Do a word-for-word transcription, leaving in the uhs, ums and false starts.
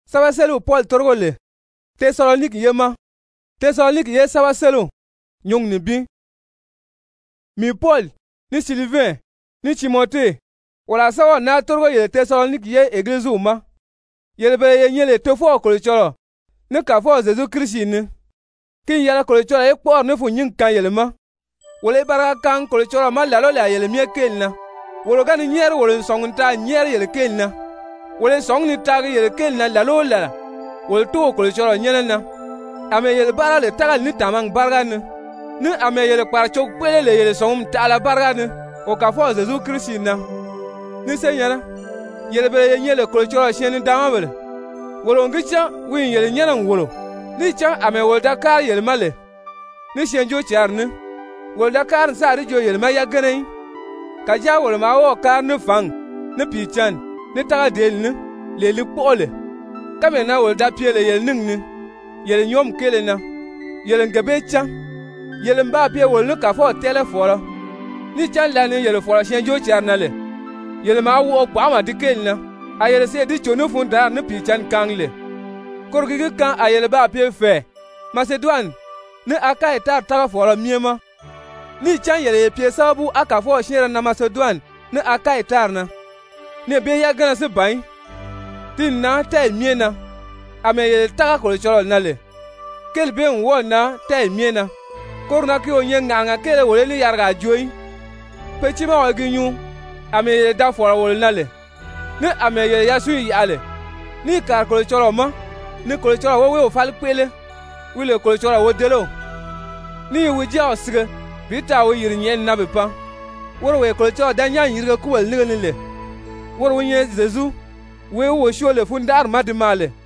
Saba selu Paul torgole. Thessalonik yema. Thessalonik ye saba selu. Nyong ni bi. Mi Paul, ni Sylvain, ni Timothée. Wala sawa na torgo ye Thessalonik ye église uma. Yele be ye nyele tofo ko choro. Ne ka fo Jésus Christ ni. Kin yala ko choro e por ne fu nyin kan yele ma. Wole baraka kan ko choro ma lalo la yele mie kelna. Wolo gan nyer wolo song ta nyer yele kelna. Wole song ni tag yele kelna lalo la. Wol to ko choro nyelna. Ame yele bara le tagal ni tamang barga ni. Ni ame yele par chok pele le yele song ta la barga ni. O ka fo Jésus Christ na. Ni senyana. Yele be ye nyele ko choro shen dama bele. Wolo ngicha wi yele nyana wolo. Ni cha ame wol Dakar yele male. Ni shenjo charne. Wol Dakar sa ri jo yele ma ya gane. Ka ja wol ma wo kar ni fang. Ni pichan, ni taga del ni le li pole. Kame na wol da piele yele ning ni. Yele nyom kele na. Yele ngabe cha. Yele mba pie wol ni ka fo teleforo. Ni chan la ni yele foro shenjo charna le. Yele ma wo kwa ma dikel na. Ayele se di chono fun dar ni pichan kangle. Korgi kan ayele ba pie fe. Macedon ni aka etar taga foro miema. Ni chan yele pie sabu aka fo shere na Macedon ni aka etar na. Ni be ya gana se bain. Tin na tel miena. Ame yele taga ko choro na le. Kel be won na tel miena. Korna ki onye nganga kele wole ni yarga joyi. Pechi ma wa ginyu. Ame yele da foro wole na le. Ni ame yele yasu yale. Ni kar ko choro ma. Ni ko choro wo we o fal pele. Wile ko choro wo delo. Ni wiji osige. Bita wo yiri nyen na bepa. Woro we ko choro da nyan yirga ku wel ni le. Woro nye Zezu. We wo shole fundar madimale.